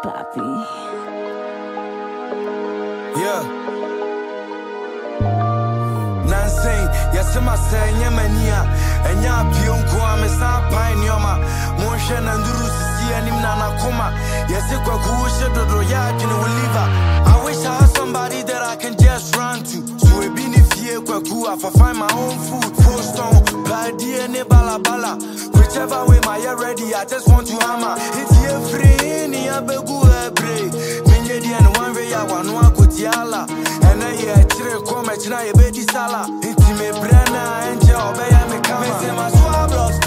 papi. Yeah. Nansane, yasema senye mania. Enya pionko amesa pioneer. Monshe nanduru sisi anim na nakoma. Yasi kwa kuushe dodo yake ni uliva. I wish I had somebody that I can just run to. So we been if ye kwa kuwa for find my own food. Full stone, body and bala bala. Whichever way my head ready, I just want to hammer. It's ye free, ni abegu ebre. Minye di and one way I want to akutiala. And I hear chire come china ye bedi sala. It's me brana and job I am a kama. Me say my swab lost.